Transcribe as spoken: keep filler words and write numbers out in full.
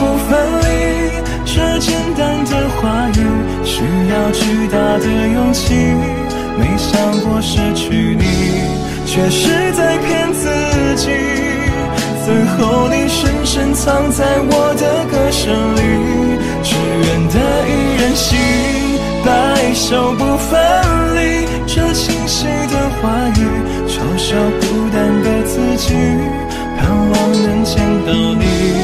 不分离。这简单的话语需要巨大的勇气，没想过失去你，却是在骗自己。最后你深深藏在我的歌声里，只愿得一人心，白首不分离。这清晰的话语嘲笑孤单的自己，盼望能见到你。